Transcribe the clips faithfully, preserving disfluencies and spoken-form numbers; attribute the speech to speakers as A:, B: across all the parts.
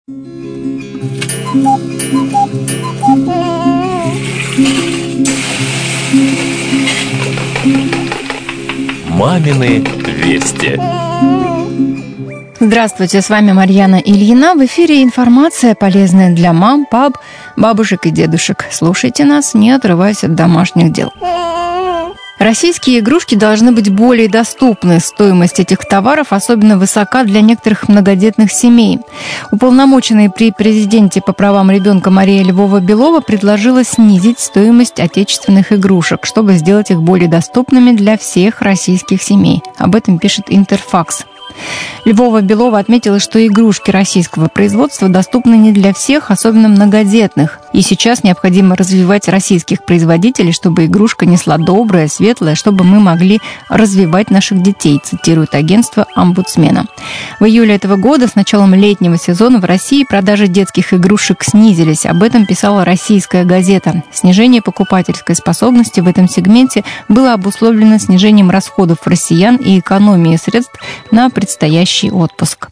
A: Мамины вести.
B: Здравствуйте, с вами Марьяна Ильина. В эфире информация, полезная для мам, пап, бабушек и дедушек. Слушайте нас, не отрываясь от домашних дел. Российские игрушки должны быть более доступны. Стоимость этих товаров особенно высока для некоторых многодетных семей. Уполномоченная при президенте по правам ребенка Мария Львова-Белова предложила снизить стоимость отечественных игрушек, чтобы сделать их более доступными для всех российских семей. Об этом пишет Интерфакс. Львова-Белова отметила, что игрушки российского производства доступны не для всех, особенно многодетных. И сейчас необходимо развивать российских производителей, чтобы игрушка несла доброе, светлое, чтобы мы могли развивать наших детей, цитирует агентство омбудсмена. В июле этого года, с началом летнего сезона, в России продажи детских игрушек снизились. Об этом писала «Российская газета». Снижение покупательской способности в этом сегменте было обусловлено снижением расходов россиян и экономией средств на предстоящий отпуск.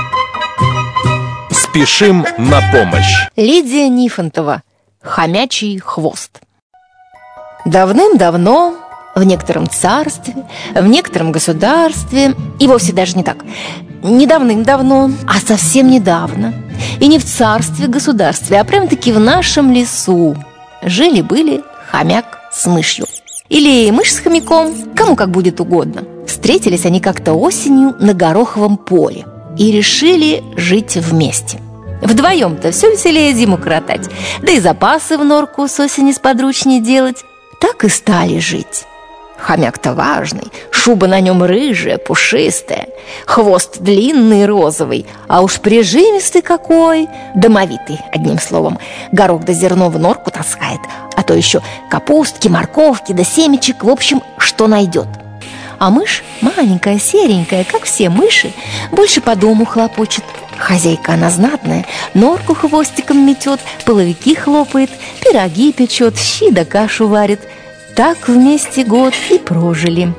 A: Спешим на помощь.
B: Лидия Нифонтова. Хомячий хвост. Давным-давно в некотором царстве, в некотором государстве, и вовсе даже не так, не давным-давно, а совсем недавно, и не в царстве-государстве, а прям-таки в нашем лесу жили-были хомяк с мышью. Или мышь с хомяком, кому как будет угодно. Встретились они как-то осенью на гороховом поле и решили жить вместе. Вдвоем-то все веселее зиму коротать, да и запасы в норку с осени сподручнее делать. Так и стали жить. Хомяк-то важный, шуба на нем рыжая, пушистая, хвост длинный розовый, а уж прижимистый какой, домовитый, одним словом. Горох да зерно в норку таскает, а то еще капустки, морковки да семечек, в общем, что найдет. А мышь, маленькая, серенькая, как все мыши, больше по дому хлопочет. Хозяйка она знатная, норку хвостиком метет, половики хлопает, пироги печет, щи да кашу варит. Так вместе год и прожили.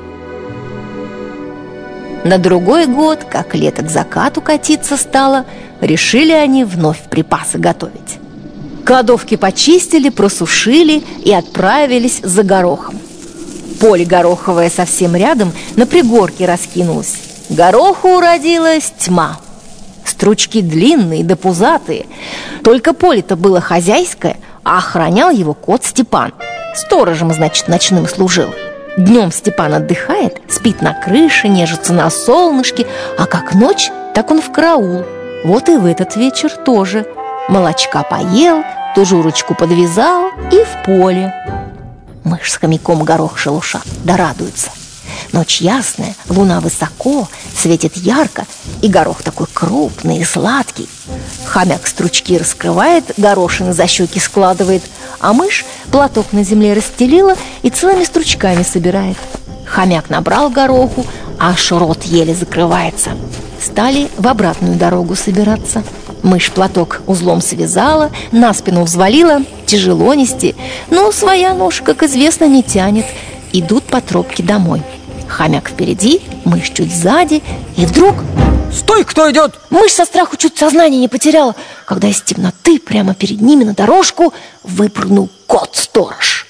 B: На другой год, как лето к закату катиться стало, решили они вновь припасы готовить. Кладовки почистили, просушили и отправились за горохом. Поле гороховое совсем рядом на пригорке раскинулось. Гороху уродилась тьма. Стручки длинные да пузатые. Только поле-то было хозяйское, а охранял его кот Степан. Сторожем, значит, ночным служил. Днем Степан отдыхает, спит на крыше, нежится на солнышке, а как ночь, так он в караул. Вот и в этот вечер тоже. Молочка поел, тужурочку подвязал и в поле. Мышь с хомяком горох шелушат, да радуются. Ночь ясная, луна высоко, светит ярко, и горох такой крупный и сладкий. Хомяк стручки раскрывает, горошины за щеки складывает, а мышь платок на земле расстелила и целыми стручками собирает. Хомяк набрал гороху, аж рот еле закрывается. Стали в обратную дорогу собираться. Мышь платок узлом связала, на спину взвалила, тяжело нести, но своя нож, как известно, не тянет. Идут по тропке домой. Хомяк впереди, мышь чуть сзади, и вдруг...
C: Стой, кто идет?
B: Мышь со страху чуть сознание не потеряла, когда из темноты прямо перед ними на дорожку выпрыгнул кот-сторож.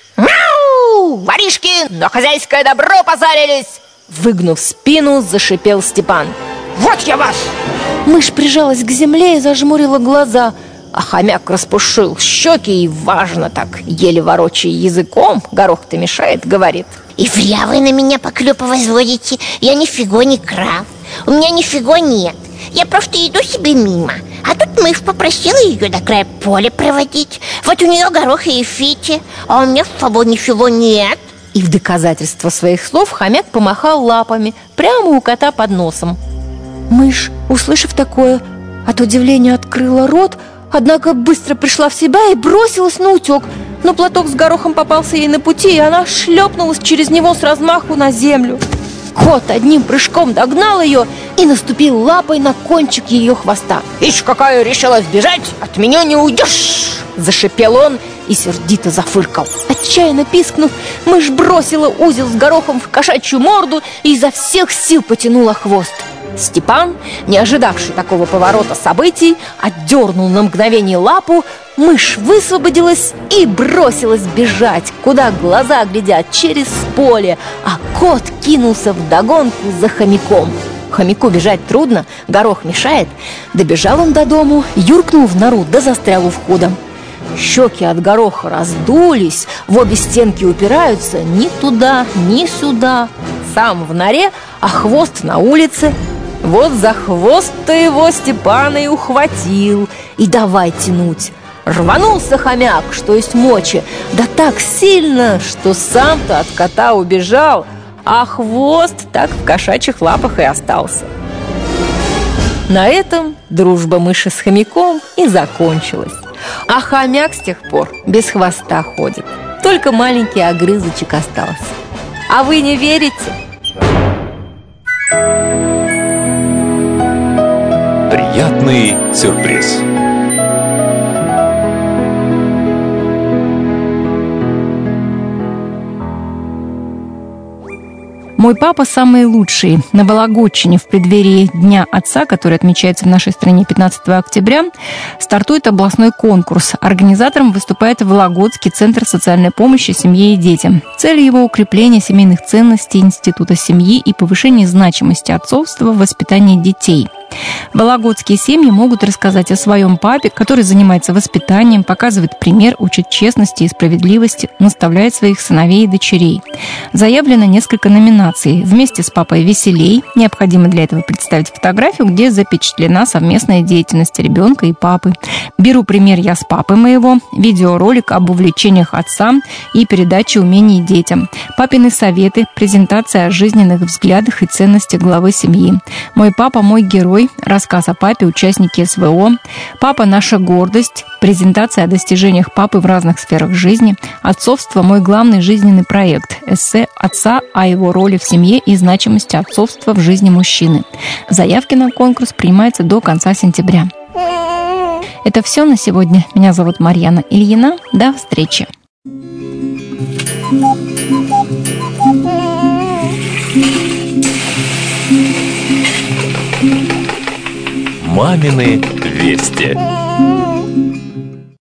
D: Мяу! Воришки, на хозяйское добро позарились!
B: Выгнув спину, зашипел Степан.
D: Вот я вас!
B: Мышь прижалась к земле и зажмурила глаза, а хомяк распушил щеки и, важно так, еле ворочая языком, горох-то мешает, говорит:
E: И зря вы на меня поклепы возводите. Я нифига не крав. У меня нифига нет. Я просто иду себе мимо. А тут мышь попросила ее до края поля проводить. Вот у нее горох и фити, а у меня с собой ничего нет.
B: И в доказательство своих слов хомяк помахал лапами прямо у кота под носом. Мышь, услышав такое, от удивления открыла рот, однако быстро пришла в себя и бросилась на утек. Но платок с горохом попался ей на пути, и она шлепнулась через него с размаху на землю. Кот одним прыжком догнал ее и наступил лапой на кончик ее хвоста.
D: «Ишь, какая решила сбежать, от меня не уйдешь!»
B: Зашипел он и сердито зафыркал. Отчаянно пискнув, мышь бросила узел с горохом в кошачью морду и изо всех сил потянула хвост. Степан, не ожидавший такого поворота событий, отдернул на мгновение лапу, мышь высвободилась и бросилась бежать, куда глаза глядят, через поле, а кот кинулся вдогонку за хомяком. Хомяку бежать трудно, горох мешает. Добежал он до дому, юркнул в нору, да застрял у входа. Щеки от гороха раздулись, в обе стенки упираются, ни туда, ни сюда. Сам в норе, а хвост на улице. Вот за хвост-то его Степана и ухватил, и давай тянуть. Рванулся хомяк, что есть мочи, да так сильно, что сам-то от кота убежал, а хвост так в кошачьих лапах и остался. На этом дружба мыши с хомяком и закончилась. А хомяк с тех пор без хвоста ходит. Только маленький огрызочек остался. А вы не верите?
A: Приятный сюрприз.
C: Мой папа самый лучший. На Вологодчине в преддверии Дня Отца, который отмечается в нашей стране пятнадцатого октября, стартует областной конкурс. Организатором выступает Вологодский центр социальной помощи семье и детям. Цель его — укрепление семейных ценностей, института семьи и повышение значимости отцовства в воспитании детей. Вологодские семьи могут рассказать о своем папе, который занимается воспитанием, показывает пример, учит честности и справедливости, наставляет своих сыновей и дочерей. Заявлено несколько номинаций. «Вместе с папой веселей». Необходимо для этого представить фотографию, где запечатлена совместная деятельность ребенка и папы. «Беру пример я с папы моего». Видеоролик об увлечениях отца и передаче умений детям. «Папины советы». Презентация о жизненных взглядах и ценностях главы семьи. «Мой папа, мой герой». Рассказ о папе, участники СВО. «Папа – наша гордость». Презентация о достижениях папы в разных сферах жизни. «Отцовство – мой главный жизненный проект». Эссе отца о его роли в семье и значимости отцовства в жизни мужчины. Заявки на конкурс принимаются до конца сентября. Это все на сегодня. Меня зовут Марьяна Ильина. До встречи.
A: Мамины вести.